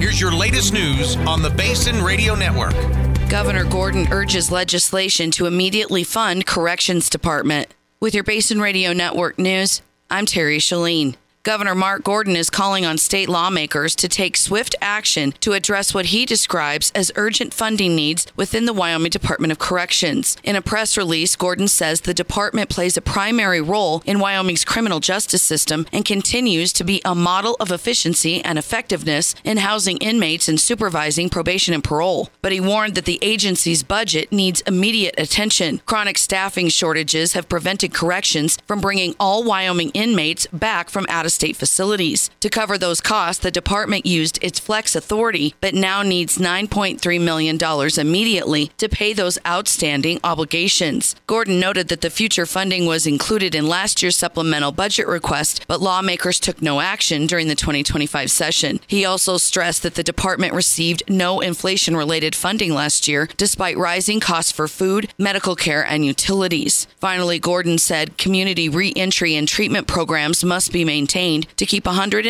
Here's your latest news on the Basin Radio Network. Governor Gordon urges legislation to immediately fund Corrections Department. With your Basin Radio Network news, I'm Terry Shalene. Governor Mark Gordon is calling on state lawmakers to take swift action to address what he describes as urgent funding needs within the Wyoming Department of Corrections. In a press release, Gordon says the department plays a primary role in Wyoming's criminal justice system and continues to be a model of efficiency and effectiveness in housing inmates and supervising probation and parole. But he warned that the agency's budget needs immediate attention. Chronic staffing shortages have prevented corrections from bringing all Wyoming inmates back from out-of-state facilities. To cover those costs, the department used its flex authority, but now needs $9.3 million immediately to pay those outstanding obligations. Gordon noted that the future funding was included in last year's supplemental budget request, but lawmakers took no action during the 2025 session. He also stressed that the department received no inflation-related funding last year, despite rising costs for food, medical care, and utilities. Finally, Gordon said community re-entry and treatment programs must be maintained to keep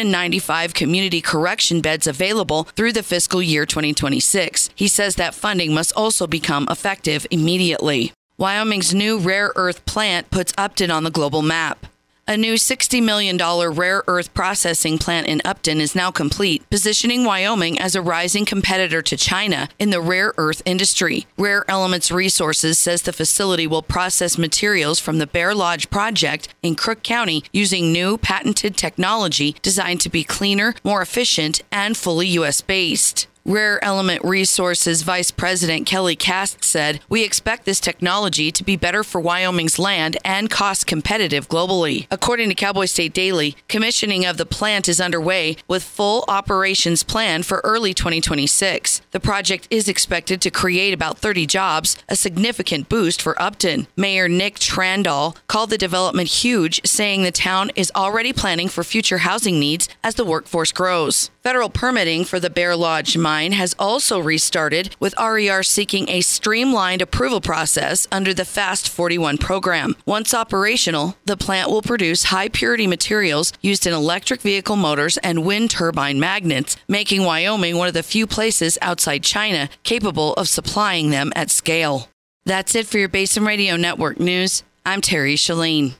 195 community correction beds available through the fiscal year 2026. He says that funding must also become effective immediately. Wyoming's new rare earth plant puts Upton on the global map. A new $60 million rare earth processing plant in Upton is now complete, positioning Wyoming as a rising competitor to China in the rare earth industry. Rare Elements Resources says the facility will process materials from the Bear Lodge project in Crook County using new patented technology designed to be cleaner, more efficient, and fully U.S.-based. Rare Element Resources Vice President Kelly Cast said, "We expect this technology to be better for Wyoming's land and cost competitive globally." According to Cowboy State Daily, commissioning of the plant is underway with full operations planned for early 2026. The project is expected to create about 30 jobs, a significant boost for Upton. Mayor Nick Trandall called the development huge, saying the town is already planning for future housing needs as the workforce grows. Federal permitting for the Bear Lodge mine has also restarted, with RER seeking a streamlined approval process under the Fast 41 program. Once operational, the plant will produce high-purity materials used in electric vehicle motors and wind turbine magnets, making Wyoming one of the few places outside China capable of supplying them at scale. That's it for your Basin Radio Network news. I'm Terry Shalene.